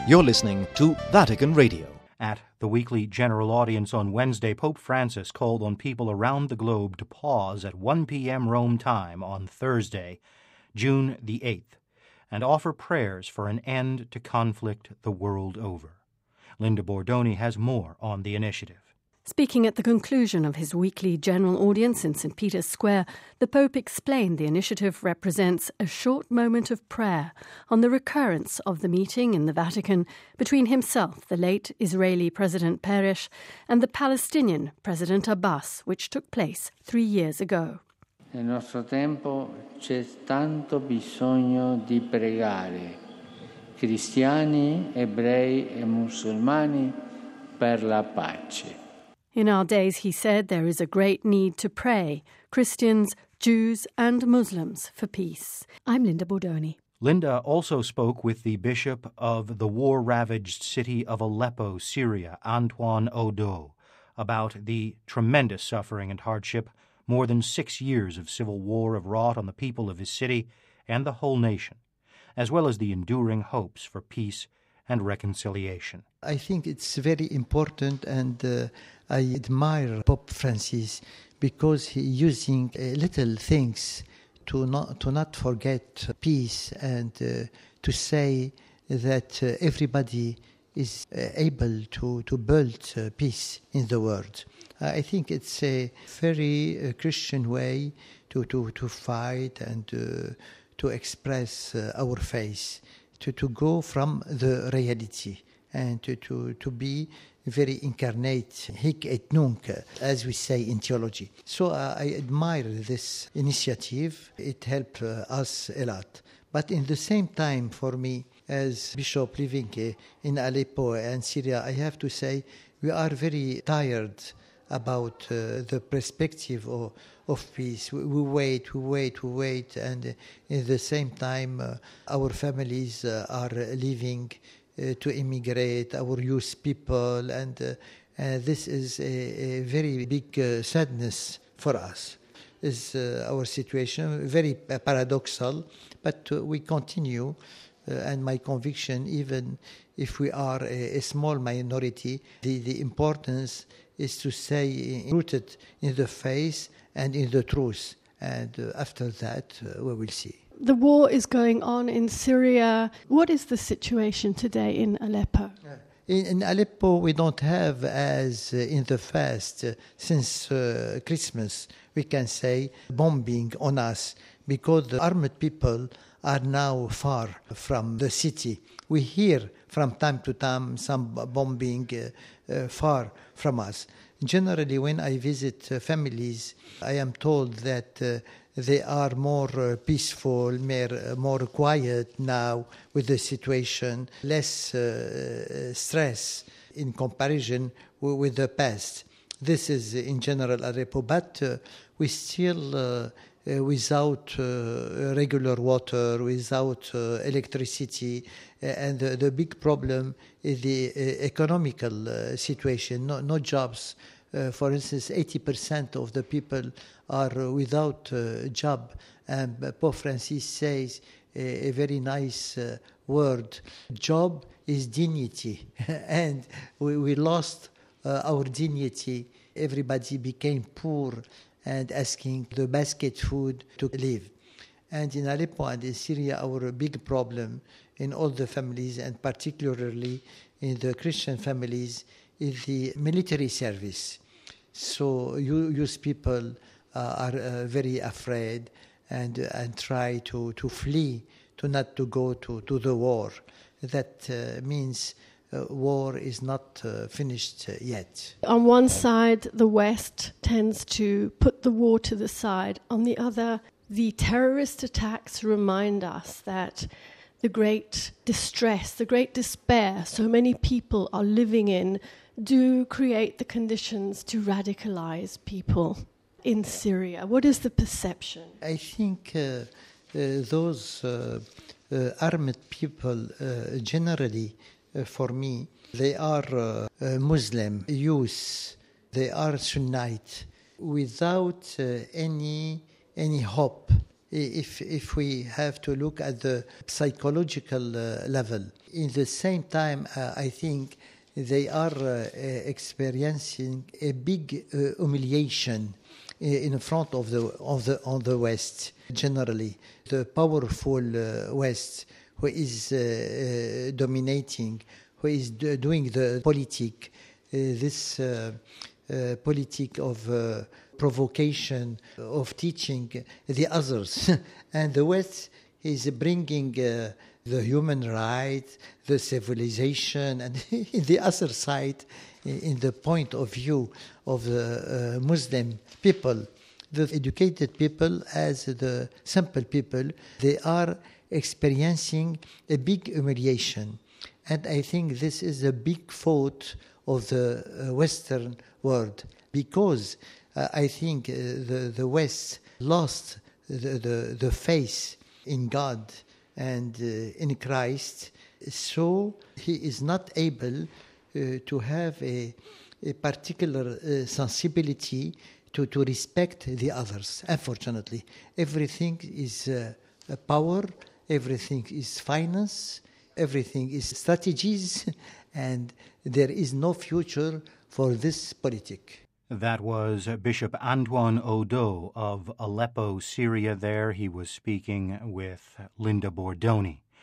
You're listening to Vatican Radio. At the weekly general audience on Wednesday, Pope Francis called on people around the globe to pause at 1 p.m. Rome time on Thursday, June the 8th, and offer prayers for an end to conflict the world over. Linda Bordoni has more on the initiative. Speaking at the conclusion of his weekly general audience in St. Peter's Square, the Pope explained the initiative represents a short moment of prayer on the recurrence of the meeting in the Vatican between himself, the late Israeli President Peres, and the Palestinian President Abbas, which took place 3 years ago. Nel nostro tempo c'è tanto bisogno di pregare, cristiani, ebrei e musulmani, per la pace. In our days, he said, there is a great need to pray, Christians, Jews and Muslims, for peace. I'm Linda Bordoni. Linda also spoke with the bishop of the war-ravaged city of Aleppo, Syria, Antoine Odo, about the tremendous suffering and hardship more than 6 years of civil war have wrought on the people of his city and the whole nation, as well as the enduring hopes for peace and reconciliation. I think it's very important, and I admire Pope Francis because he using little things to not forget peace and to say that everybody is able to build peace in the world. I think it's a very Christian way to fight and to express our faith, to go from the reality and to be very incarnate, hic et nunc, as we say in theology. So I admire this initiative. It helped us a lot. But in the same time, for me, as bishop living in Aleppo and Syria, I have to say we are very tired about the perspective of peace. We wait, and at the same time, our families are living to immigrate, our youth people, and this is a very big sadness for us. Is our situation very paradoxal, but we continue, and my conviction, even if we are a small minority, the importance is to stay rooted in the faith and in the truth, and after that we will see. The war is going on in Syria. What is the situation today in Aleppo? In Aleppo, we don't have, as in the past, since Christmas, we can say, bombing on us, because the armed people are now far from the city. We hear from time to time some bombing far from us. Generally, when I visit families, I am told that they are more peaceful, more quiet now with the situation, less stress in comparison with the past. This is in general Aleppo, but we still without regular water, without electricity, and the big problem is the economical situation, no jobs. For instance, 80% of the people are without job, and Pope Francis says a very nice word, job is dignity, and we lost our dignity. Everybody became poor and asking the basket food to live. And in Aleppo and in Syria, our big problem in all the families, and particularly in the Christian families, is the military service. So youth people are very afraid and try to flee, not to go to the war. That means war is not finished yet. On one side, the West tends to put the war to the side. On the other, the terrorist attacks remind us that the great distress, the great despair so many people are living in do create the conditions to radicalize people in Syria. What is the perception? I think those armed people generally, for me, they are Muslim youth, they are Sunnite, without any hope if we have to look at the psychological level. In the same time, I think they are experiencing a big humiliation in front of the West generally. The powerful West, who is dominating, who is doing the politic, this politic of provocation, of teaching the others. And the West is bringing the human rights, the civilization, and the other side, in the point of view of the Muslim people, the educated people as the simple people, they are experiencing a big humiliation. And I think this is a big fault of the Western world, because I think the West lost the faith in God and in Christ, so he is not able to have a particular sensibility to respect the others. Unfortunately, everything is power, everything is finance, everything is strategies, and there is no future for this politic. That was Bishop Antoine Odo of Aleppo, Syria there. He was speaking with Linda Bordoni.